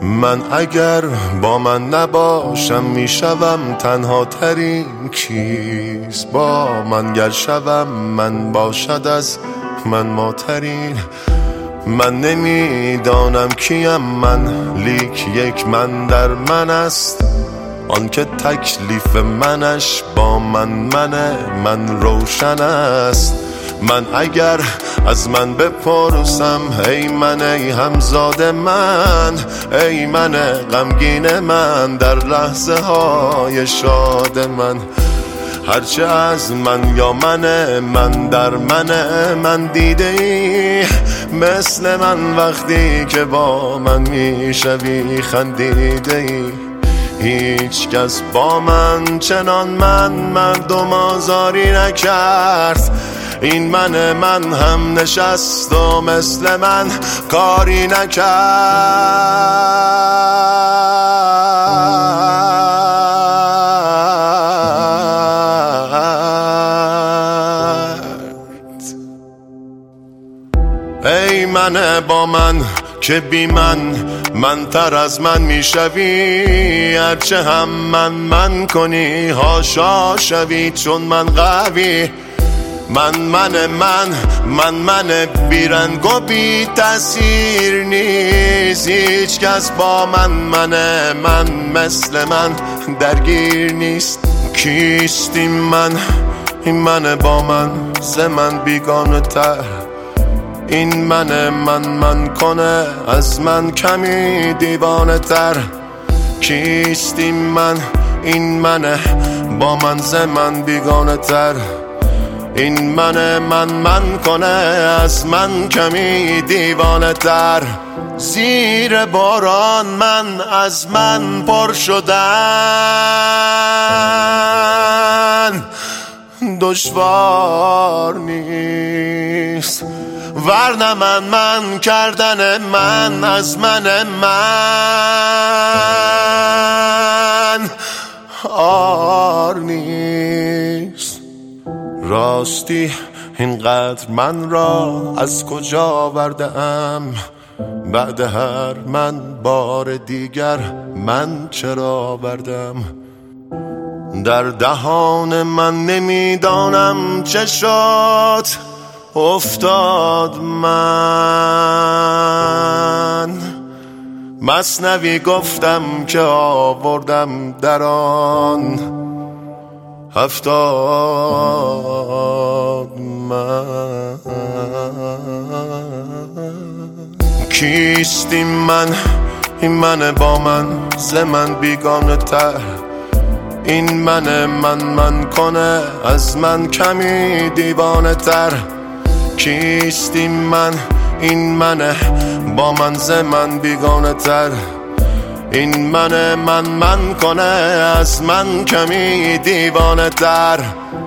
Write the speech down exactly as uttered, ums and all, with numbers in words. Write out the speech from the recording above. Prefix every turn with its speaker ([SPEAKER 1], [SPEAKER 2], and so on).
[SPEAKER 1] من اگر با من نباشم میشوم تنها ترین کیست، با من گر شوم من باشد از من ماترین. من نمیدانم کیم من، لیک یک من در من است، آن که تکلیف منش با من منه، من روشن است. من اگر از من بپرسم ای من ای همزاد من، ای من غمگین من در لحظه های شاد من، هرچه از من یا من من در من من دیده ای مثل من وقتی که با من میشوی خندیده ای. هیچ کس با من چنان من مردم آزاری نکرد، این من من هم نشست و مثل من کاری نکرد. ای من با من که بی من من تر از من میشوی، هرچه هم من من کنی هاشا شوی چون من قوی. من من من من من بیرنگ و بی تأثیر نیست، هیچ کس با من من من مثل من درگیر نیست. کیستیم من؟ این من با من ز من بیگانه تر، این من من من کنه از من کمی دیوانه تر. کیستیم من؟ این من با من ز من بیگانه تر، این من من من کنه از من کمی دیوانه تر. زیر باران من از من پر شدن دشوار نیست، ورنه من من کردن من از من من آر نیست. راستی اینقدر من را از کجا آورده ام، بعد هر من بار دیگر من چرا آوردم. در دهان من نمیدانم چه شد افتاد من، مثنوی گفتم که آوردم در آن هفتاد من. کیستیم من؟ این من با من ز من بیگانه تر، این من من من کنه از من کمی دیوانه تر. کیستیم من؟ این من با من ز من بیگانه تر، این من من من کنه از من کمی دیوانه تر.